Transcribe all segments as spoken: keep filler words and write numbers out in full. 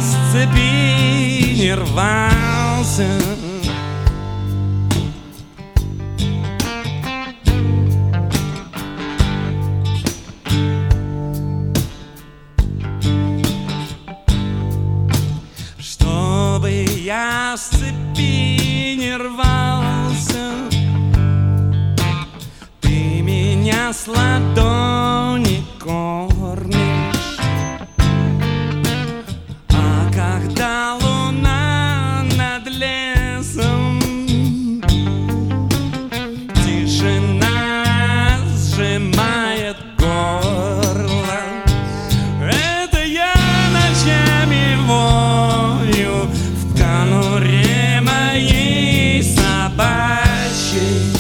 с цепи не рвался. Чтобы я с цепи не рвался, ты меня с ладони кормишь. А когда луна над лесом, тишина сжимает горло, это я ночами вою в конуре моей собачьей.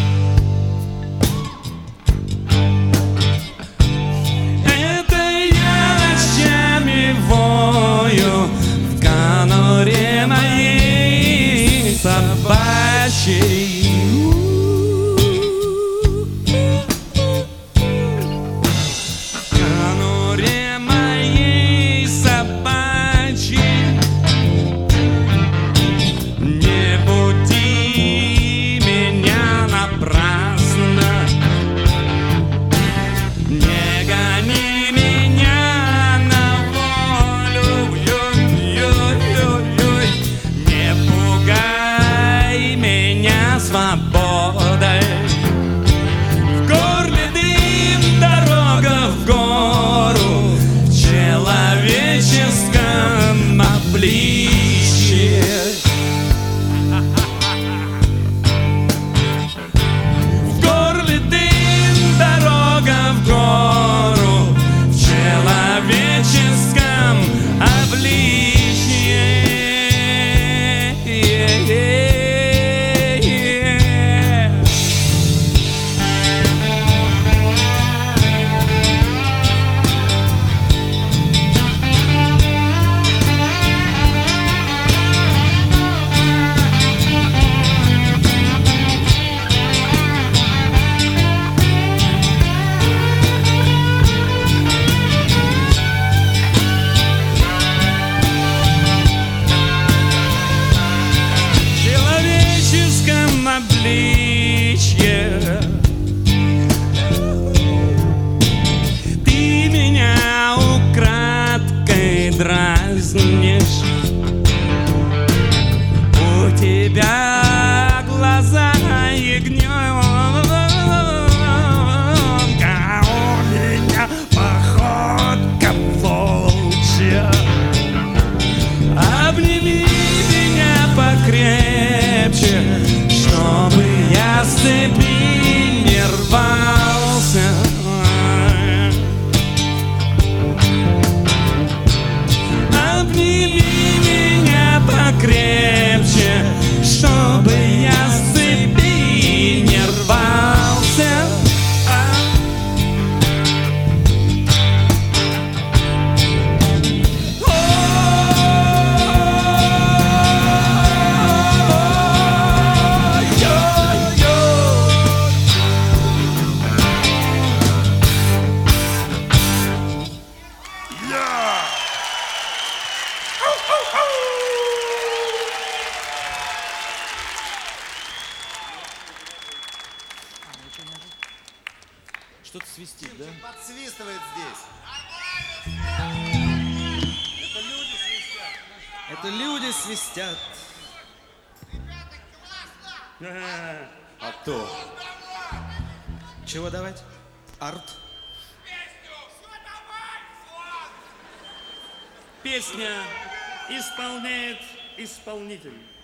Собачьей. В конуре моей собачьей. Не буди меня напрасно, не гони меня на волю, ой-ой-ой-ой, не пугай меня свободой. В горле дым, дорога в гору, в человеческом обличье. В горле дым, дорога в гору, в человеческом обличье. Обличье. Ты меня украдкой дразнишь, у тебя глаза ягненка, у меня походка волчья. Обними меня покрепче, чтобы я с цепи не рвался. Обними меня покрепче, чтобы я с цепи не рвался. Что-то свистит, да? Подсвистывает здесь. Это люди свистят. Это люди свистят. А то. Чего давать? Арт. Песня исполняет исполнитель.